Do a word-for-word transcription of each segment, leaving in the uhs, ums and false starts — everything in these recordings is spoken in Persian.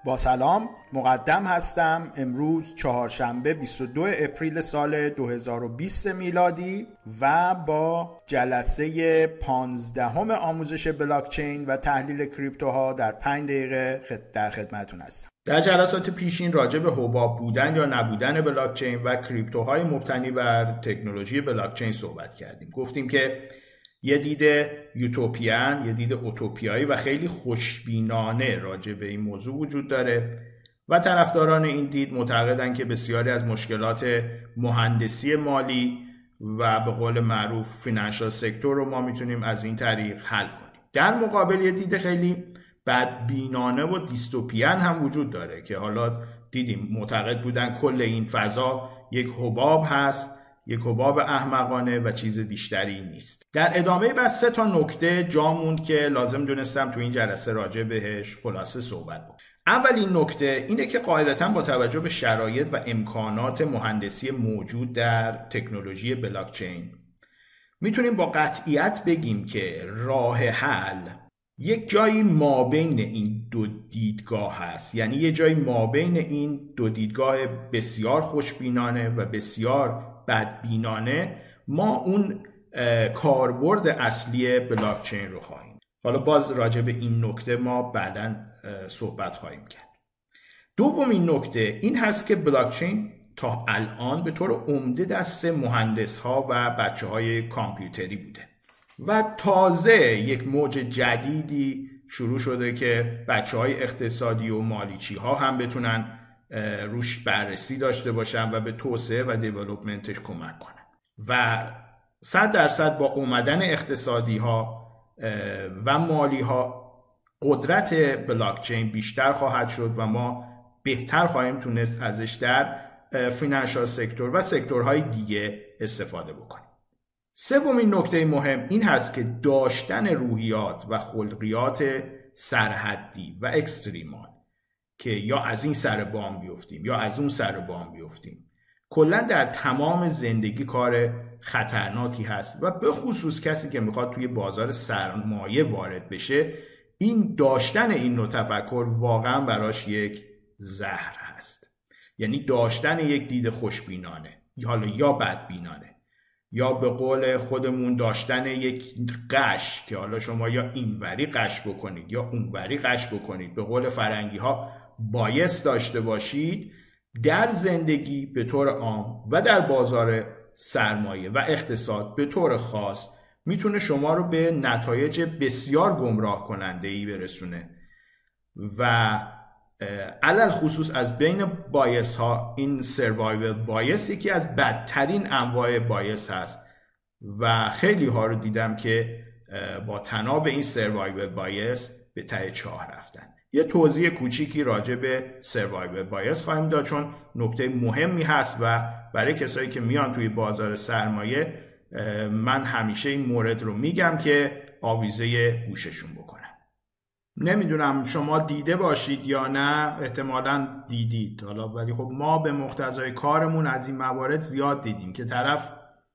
با سلام، مقدم هستم. امروز چهارشنبه بیست و دو اپریل سال دو هزار و بیست میلادی و با جلسه پانزدهم آموزش بلاکچین و تحلیل کریپتوها در پنج دقیقه در خدمتتون هستم. در جلسات پیشین راجع به حباب بودن یا نبودن بلاکچین و کریپتوهای مبتنی بر تکنولوژی بلاکچین صحبت کردیم. گفتیم که یه دید یوتوپیان، یه دید اوتوپیایی و خیلی خوشبینانه راجع به این موضوع وجود داره و طرفداران این دید معتقدن که بسیاری از مشکلات مهندسی مالی و به قول معروف فینانشال سکتور رو ما میتونیم از این طریق حل کنیم. در مقابل یه دید خیلی بدبینانه و دیستوپیان هم وجود داره که حالا دیدیم معتقد بودن کل این فضا یک حباب هست، یک حباب احمقانه و چیز بیشتری نیست. در ادامه بس سه تا نکته جا موند که لازم دونستم تو این جلسه راجع بهش خلاصه صحبت بکنم. اولین نکته اینه که قاعدتاً با توجه به شرایط و امکانات مهندسی موجود در تکنولوژی بلاکچین میتونیم با قطعیت بگیم که راه حل یک جایی مابین این دو دیدگاه هست، یعنی یک جایی مابین این دو دیدگاه بسیار خوشبینانه و بسیار بدبینانه ما اون کاربرد اصلی بلاکچین رو خواهیم. حالا باز راجع به این نکته ما بعداً صحبت خواهیم کرد. دومین نکته این هست که بلاکچین تا الان به طور عمده دست مهندس ها و بچه های کامپیوتری بوده و تازه یک موج جدیدی شروع شده که بچه های اقتصادی و مالیچی ها هم بتونن روش بررسی داشته باشن و به توسعه و دیولپمنتش کمک کنن و صد درصد با اومدن اقتصادی ها و مالی ها قدرت بلاکچین بیشتر خواهد شد و ما بهتر خواهیم تونست ازش در فینانشال سکتور و سکتورهای دیگه استفاده بکنیم. سومین نکته مهم این هست که داشتن روحیات و خلقیات سرحدی و اکستریمال که یا از این سر بام بیفتیم یا از اون سر بام بیفتیم کلا در تمام زندگی کار خطرناکی هست و به خصوص کسی که میخواد توی بازار سرمایه وارد بشه این داشتن این نوع تفکر واقعا براش یک زهر هست. یعنی داشتن یک دید خوشبینانه حالا یا بدبینانه یا به قول خودمون داشتن یک قش که حالا شما یا اینوری قش بکنید یا اونوری قش بکنید، به قول فرنگی ها بایس داشته باشید در زندگی به طور عام و در بازار سرمایه و اقتصاد به طور خاص میتونه شما رو به نتایج بسیار گمراه کننده ای برسونه و علل خصوص از بین بایس ها این سروایول بایس یکی از بدترین انواع بایس هست و خیلی ها رو دیدم که با طناب این سروایول بایس به ته چاه رفتن. یه توضیح کوچیکی راجع به سروایول بایس خواهیم داد چون نکته مهمی هست و برای کسایی که میان توی بازار سرمایه من همیشه این مورد رو میگم که آویزه گوششون بکنن. نمیدونم شما دیده باشید یا نه، احتمالاً دیدید حالا، ولی خب ما به مقتضای کارمون از این موارد زیاد دیدیم که طرف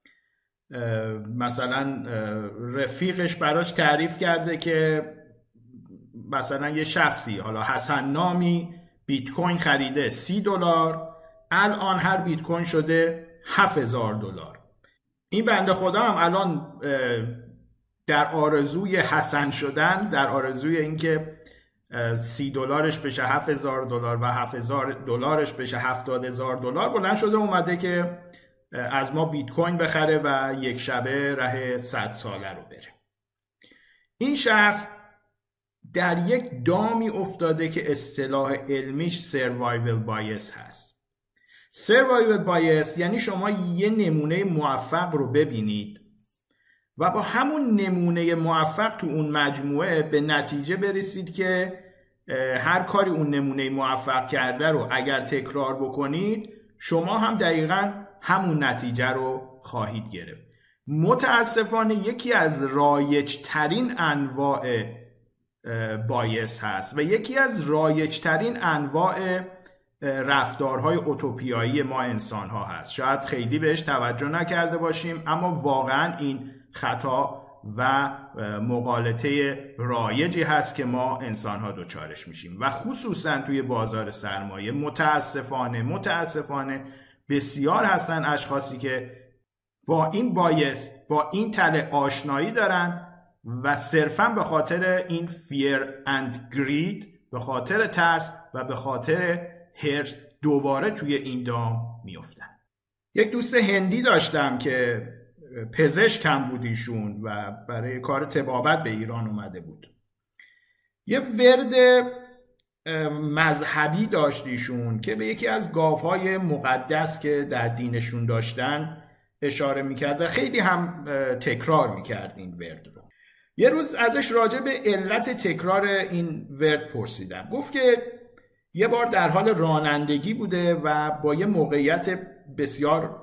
مثلا رفیقش براش تعریف کرده که مثلا یه شخصی حالا حسن نامی بیت کوین خریده سی دلار، الان هر بیت کوین شده هفت هزار دلار. این بنده خدا هم الان در آرزوی حسن شدن، در آرزوی اینکه سی دلارش بشه هفت هزار دلار و هفت هزار دلارش بشه هفتاد هزار دلار بلند شده اومده که از ما بیت کوین بخره و یک شبه ره صد ساله رو بره. این شخص در یک دامی افتاده که اصطلاح علمیش سروایول بایس هست. سروایول بایس یعنی شما یه نمونه موفق رو ببینید و با همون نمونه موفق تو اون مجموعه به نتیجه برسید که هر کاری اون نمونه موفق کرده رو اگر تکرار بکنید شما هم دقیقاً همون نتیجه رو خواهید گرفت. متاسفانه یکی از رایج‌ترین انواع بایس هست و یکی از رایج‌ترین انواع رفتارهای اوتوپیایی ما انسان‌ها هست. شاید خیلی بهش توجه نکرده باشیم اما واقعاً این خطا و مغالطه رایجی هست که ما انسان‌ها دچارش میشیم و خصوصا توی بازار سرمایه متاسفانه متاسفانه بسیار هستن اشخاصی که با این بایس، با این تله آشنایی دارن و صرفاً به خاطر این fear and greed، به خاطر ترس و به خاطر هرس دوباره توی این دام میافتن. یک دوست هندی داشتم که پزشک هم بود ایشون و برای کار طبابت به ایران اومده بود. یه ورد مذهبی داشت ایشون که به یکی از گاوهای مقدس که در دینشون داشتن اشاره میکرد و خیلی هم تکرار میکرد این ورد رو. یه روز ازش راجع به علت تکرار این ورد پرسیدم. گفت که یه بار در حال رانندگی بوده و با یه موقعیت بسیار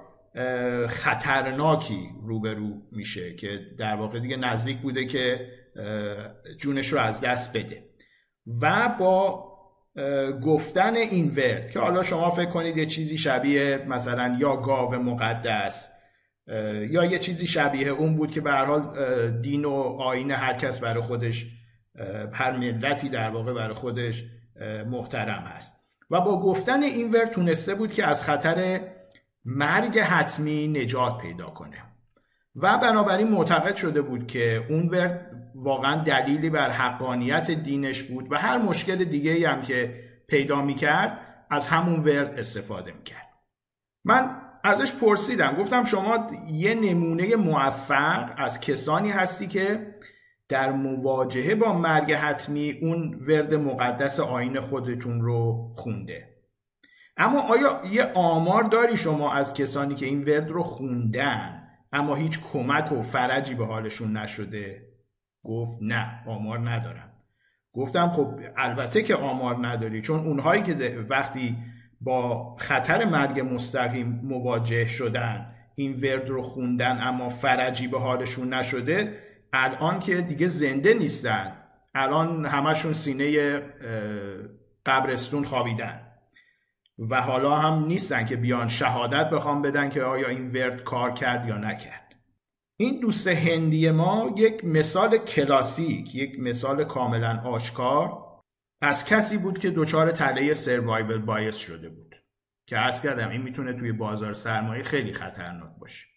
خطرناکی روبرو میشه که در واقع دیگه نزدیک بوده که جونش رو از دست بده و با گفتن این ورد که حالا شما فکر کنید یه چیزی شبیه مثلا یا گاو مقدس یا یه چیزی شبیه اون بود که به هر حال دین و آیین هر کس برای خودش، هر ملتی در واقع برای خودش محترم هست و با گفتن این ورد تونسته بود که از خطر مرگ حتمی نجات پیدا کنه و بنابراین معتقد شده بود که اون ورد واقعا دلیلی بر حقانیت دینش بود و هر مشکل دیگه‌ای هم که پیدا می‌کرد از همون ورد استفاده می‌کرد. من ازش پرسیدم، گفتم شما یه نمونه موفق از کسانی هستی که در مواجهه با مرگ حتمی اون ورد مقدس آیین خودتون رو خونده، اما آیا یه آمار داری شما از کسانی که این ورد رو خوندن اما هیچ کمک و فرجی به حالشون نشده؟ گفت نه، آمار ندارم. گفتم خب البته که آمار نداری، چون اونهایی که وقتی با خطر مرگ مستقیم مواجه شدن این ورد رو خوندن اما فرجی به حالشون نشده، الان که دیگه زنده نیستن، الان همشون سینه قبرستون خوابیدن و حالا هم نیستن که بیان شهادت بخوام بدن که آیا این ورد کار کرد یا نکرد. این دوست هندی ما یک مثال کلاسیک، یک مثال کاملا آشکار از کسی بود که دچار تله سروایول بایس شده بود که عرض کردم این میتونه توی بازار سرمایه خیلی خطرناک باشه.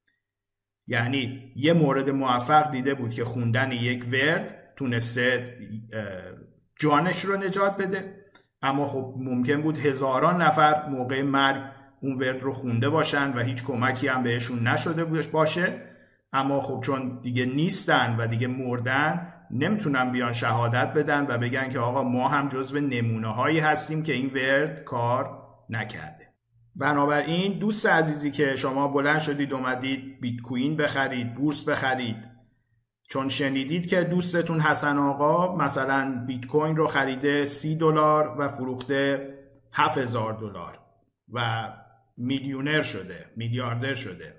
یعنی یه مورد موفق دیده بود که خوندن یک ورد تونسته جانش رو نجات بده، اما خب ممکن بود هزاران نفر موقع مرگ اون ورد رو خونده باشن و هیچ کمکی هم بهشون نشده باشه، اما خب چون دیگه نیستن و دیگه مردن نمیتونن بیان شهادت بدن و بگن که آقا ما هم جزو نمونه هایی هستیم که این ورد کار نکرده. بنابراین دوست عزیزی که شما بلند شدید اومدید بیت کوین بخرید، بورس بخرید، چون شنیدید که دوستتون حسن آقا مثلا بیت کوین رو خریده سی دلار و فروخته هفت هزار دلار و میلیونر شده، میلیاردر شده،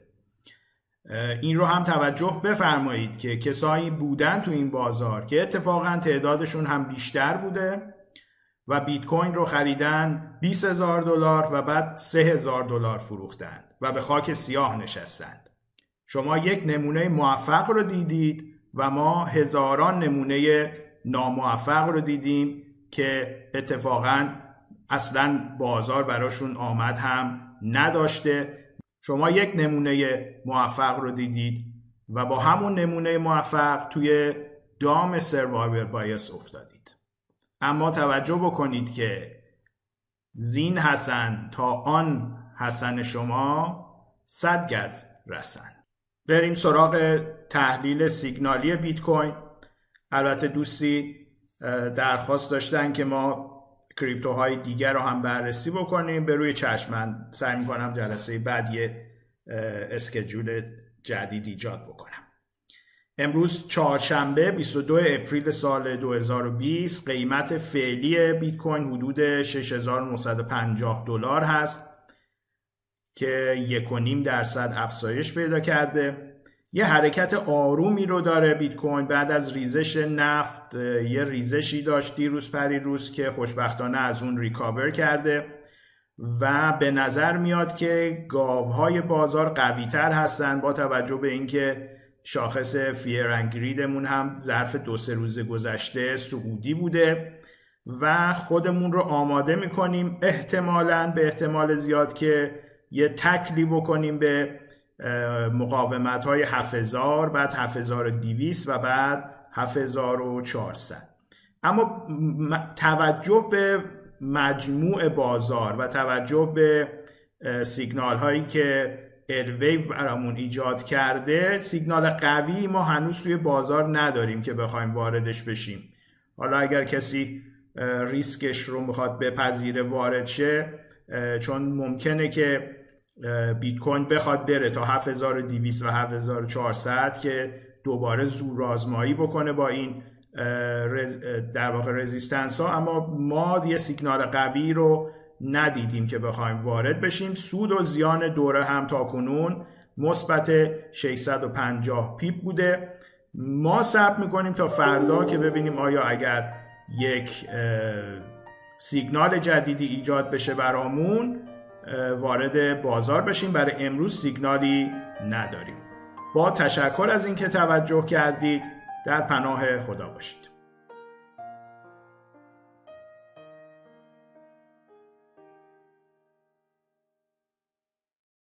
این رو هم توجه بفرمایید که کسایی بودن تو این بازار که اتفاقا تعدادشون هم بیشتر بوده و بیت کوین رو خریدن بیست هزار دلار و بعد سه هزار دلار فروختن و به خاک سیاه نشستند. شما یک نمونه موفق رو دیدید و ما هزاران نمونه ناموفق رو دیدیم که اتفاقا اصلا بازار براشون آمد هم نداشته. شما یک نمونه موفق رو دیدید و با همون نمونه موفق توی دام سروایور بایس افتادید. اما توجه بکنید که زین حسن تا آن حسن شما صد گز رسن. بریم سراغ تحلیل سیگنالی بیت کوین. البته دوستی درخواست داشتن که ما کریپتوهای دیگر رو هم بررسی بکنیم. به روی چشم من سعی میکنم جلسه بعد یه اسکیجول جدید ایجاد بکنم. امروز چهارشنبه بیست و دو اپریل سال دو هزار و بیست، قیمت فعلی بیت کوین حدود شش هزار و نهصد و پنجاه دلار هست که یک و نیم درصد افزایش پیدا کرده. یه حرکت آرومی رو داره بیت کوین بعد از ریزش نفت. یه ریزشی داشت دیروز پریروز که خوشبختانه از اون ریکاور کرده و به نظر میاد که گاوهای بازار قوی‌تر هستن با توجه به اینکه شاخص فیر اند گریدمون هم ظرف دو سه روز گذشته صعودی بوده و خودمون رو آماده میکنیم احتمالاً به احتمال زیاد که یه تکلی بکنیم به مقاومت های هفت هزار، بعد هفت هزار و دویست و بعد هفت هزار و چهارصد. اما توجه به مجموع بازار و توجه به سیگنال هایی که الویو برامون ایجاد کرده، سیگنال قوی ما هنوز توی بازار نداریم که بخوایم واردش بشیم. حالا اگر کسی ریسکش رو میخواد بپذیره وارد شه، چون ممکنه که بیت کوین بخواد بره تا هفت هزار و دویست و هفت هزار و چهارصد که دوباره زور آزمایی بکنه با این در واقع رزیستنس ها، اما ما یه سیگنال قوی رو ندیدیم که بخوایم وارد بشیم. سود و زیان دوره هم تا کنون مثبت ششصد و پنجاه پیپ بوده. ما صبر میکنیم تا فردا که ببینیم آیا اگر یک سیگنال جدیدی ایجاد بشه برامون وارد بازار بشیم. برای امروز سیگنالی نداریم. با تشکر از اینکه توجه کردید. در پناه خدا باشید.